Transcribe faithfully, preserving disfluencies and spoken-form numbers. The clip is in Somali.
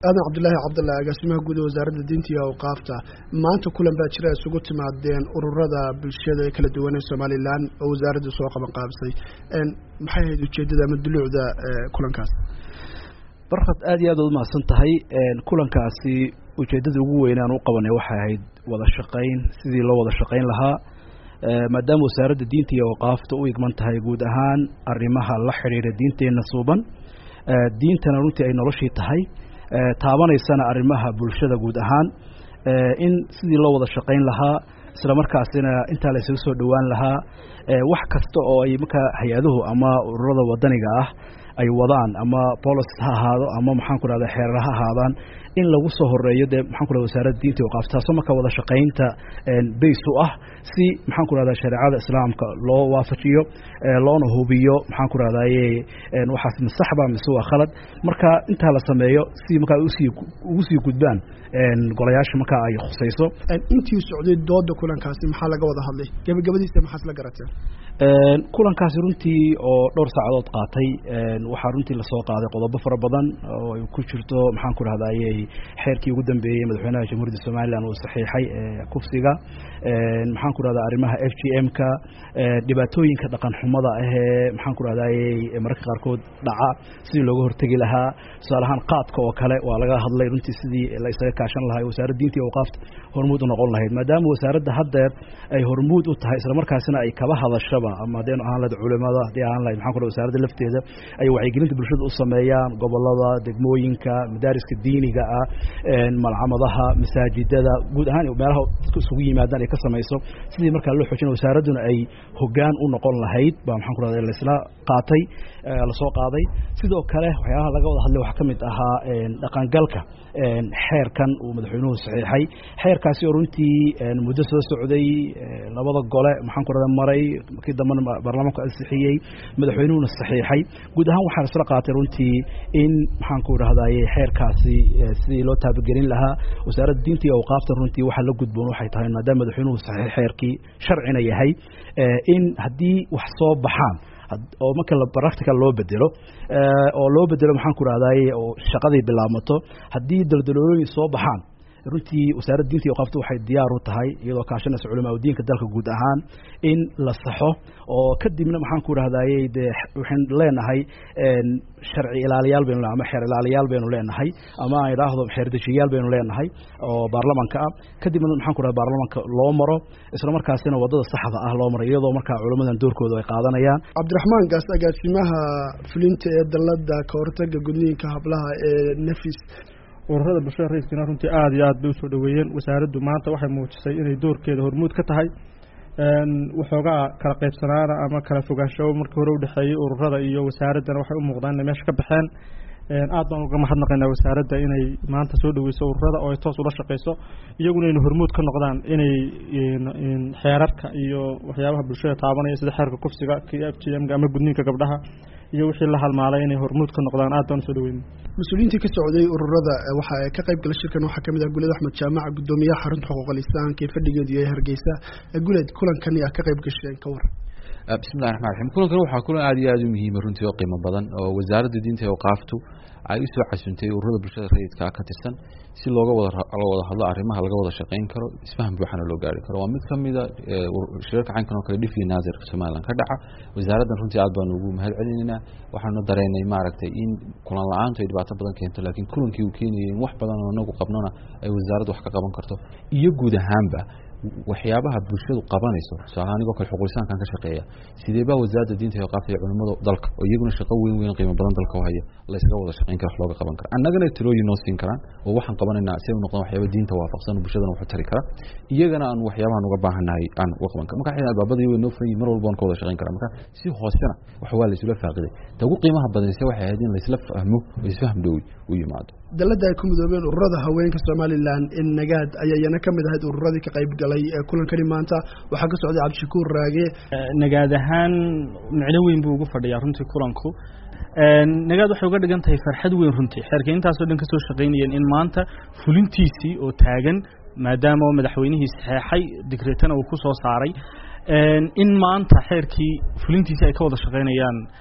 aadan cabdullaahi cabdullaahi agaasimaha guud ee wasaaradda diinta iyo awqaafta maanta kulan baa jira isugu timaadeen ururada bulshada ee kala duwan ee Soomaaliland oo wasaaraddu soo qaban qaabsay een maxay ahayd ujeedada ama dulucda kulankaas barkad aad iyo aad u mahadsan tahay een kulankaasi ujeedada ugu weyn aan u qabanay waxay ahayd wada shaqayn sidii loo wada shaqayn lahaa maadaama wasaaradda diinta iyo awqaafta u igman tahay guud ahaan arrimaha la xiriira diinteena suuban diintana runtii ay noloshii tahay taabanaysana arrimaha bulshada guud ahaan in sidii loo wada shaqayn lahaa isla markaasina inta la isugu soo dhawaan lahaa wax kasta oo ay marka hay'aduhu ama ururada wadaniga ah ay wadaan ama policy ha ahaado ama maxaan ku raadaa xeerar ha ahaadaan in lagu soo horeeyo de maxaan ku raadaa wasaaradda diinta iyo awqaafta soo marka wada shaqaynta base u ah si maxaan ku raadaa shariicada islaamka loo waafajiyo loona hubiyo maxaan ku raadaaye waxaas saxba mise waa khalad marka inta la sameeyo si marka ugu sii gudbaan golayaasha marka ay khusayso intii socday dooda kulankaasi maxaa laga wada hadlay gabagabadiisa maxaa la garateen kulankaasi runtii oo dhowr saacadood qaatay waxaa runtii la soo qaaday qodobo fara badan oo ay ku jirto maxaan ku rahdayay xeerkii ugu dambeeyay madaxweynaha jamhuuriyadda Soomaaliland oo saxiixay kufsiga maxaan ku rahdaa arrimaha F G M ka dhibaatooyinka dhaqan xumada ah ee maxaan ku rahdayay mararka qaar kood dhaca sidii looga hortagi lahaa su'aalahan qaadka oo kale waa laga hadlay runtii sidii la isaga kaashan lahaa wasaaradda diinta iyo awqaafta hormuud u noqon lahayd maadaama wasaaradda haddeer ay hormuud u tahay isla markaasina ay kaba hadashaba ama hadeen ahaan lahayd culimada hadii ahaan lahayd maxaan ku radaa wasaaradda lafteeda ay wacyigelinta bulshada u sameeyaan gobolada degmooyinka madaariska diiniga ah malcamadaha masaajidada guud ahaan meelaha dadku isugu yimaadaan ay ka samayso sidii markaa loo xoojin wasaaraduna ay hoggaan u noqon lahayd baa maxaan ku radaa la isla qaatay la soo qaaday sidoo kale waxyaalaha laga wada hadlay waxa kamid ahaa dhaqangalka xeerkan uu madaxweynuhu saxiixay xeerkaasi oo runtii muddo soo socday labada gole maxaan ku radaa maray markii dambana baarlamaanku ansixiyay madaxweynuhuna saxiixay guud ahaan waxaa isla qaatay runtii in maxaan ku rahdaaye xeerkaasi sidii loo taabagelin lahaa wasaaradda diinta iyo awqaafta runtii waxa la gudboon waxay tahay maadaama madaxweynuhu saxiix xeerkii sharcina yahay in haddii wax soo baxaan oo marka la practical loo bedelo oo loo bedelo maxaan ku rahdaaye oo shaqadii bilaabmato haddii daldalooyin soo baxaan runtii wasaaradda diinta iyo awqaafta waxay diyaar u tahay iyadoo kaashanaysa culimaa diinka dalka guud ahaan in la saxo oo kadibna maxaan ku rahdaaye de waxaan leenahay sharci ilaaliyaal baynu ama xeer ilaaliyaal baynu leenahay ama aan idhaahdo xeer dejiyaal baynu leenahay oo baarlamaanka ah kadibna maxaan ku radaa baarlamaanka loo maro isla markaasina wadada saxda ah loo maro iyadoo markaa culimadan doorkooda ay qaadanayaan cabdiraxmaan gaas agaasimaha fulinta ee dalada ka hortagga gudniinka hablaha ee nafis ururada bulshada rayidka runtii aad iyo aad bay u soo dhaweeyeen wasaaraddu maanta waxay muujisay inay doorkeeda hormuud ka tahay waxoogaa kala qaybsanaana ama kala fogaansho markii hore u dhexeeyay ururada iyo wasaaraddana waxay u muuqdaan inay meesha ka baxeen aad baan uga mahadnaqaynaa wasaaradda inay maanta soo dhaweyso ururada oo ay toos ula shaqeyso iyaguna inay hormuud ka noqdaan inay xeerarka iyo waxyaabaha bulshada taabanaya sida xeerka kufsiga F G M ama gudniinka gabdhaha iyo wixii la halmaalay inay hormuud ka noqdaan aad baan soo dhaweynaa mas'uuliyiinta ka socday ururada waxa ay ka qayb galay shirkan waxa kamid ah Gulad Axmed Jaamac gudoomiyaha xarunta xuquuqul insaanka ee fadhigeedu yahay Hargeysa Gulad kulankan ayaa ka qayb gashay ka war bismillaahir rahmaanir rahiim kulankan waxa kulan aad iyo aad u muhiim ah runtii oo qiimo badan oo wasaaradda diinta iyo awqaaftu ay u soo casuuntay ururada bulshada rayidka ka tirsan si looga wada wada hadlo arrimaha laga wada shaqeyn karo isfaham buuxana loo gaari karo waa mid kamid ah shirarka caynkan oo kale dhifii naasirka Soomaaliland ka dhaca wasaaraddan runtii aad baan ugu mahad celinayna waxaanu dareennay maaragtay in kulan la'aantu ay dhibaato badan keento laakiin kulankii uu keenayay in wax badan oo nagu qabnona ay wasaaraddu wax ka qaban karto iyo guud ahaanba waxyaabaha bulshadu qabanayso saalaan anigoo kale xuquuqlisaankan ka shaqeeya sidee baa wasaaradda diinta iyo awqaafta iyo culimada dalka oo iyaguna shaqo weyn weyn qiimo badan dalka u haya la isaga wada shaqeyn karo wax looga qaban karo annagana talooyin noo siin karaan oo waxaan qabanaynaa si ay u noqdaan waxyaabo diinta waafaqsan oo bulshadana wax tari kara iyagana aan waxyaabahan uga baahanahay aan uga qaban karo marka xilli albaabada way noo furan mar walba aan ka wada shaqeyn karaa marka si hoosena wax waa la isula faaqiday ta ugu qiimaha badan waxay ahayd in la isla fahmo oo isfaham dhow u yimaado dalada ay ku midoobeen ururada haweenka Soomaaliland in nagaad ayayna kamid ahayd ururadii ka qayb galay kulankani maanta waxa ka socday Cabdishakuur Raage nagaad ahaan macno weyn buu ugu fadhiyaa runtii kulanku een nagaad waxay uga dhigan tahay farxad weyn runtii xeerka intaas oo dhan ka soo shaqeynayeen in maanta fulintiisii oo taagan maadaama madaxweynihii saxeexay digreetana uu ku soo saaray in maanta xeerkii fulintiisa ay ka wada shaqeynayaan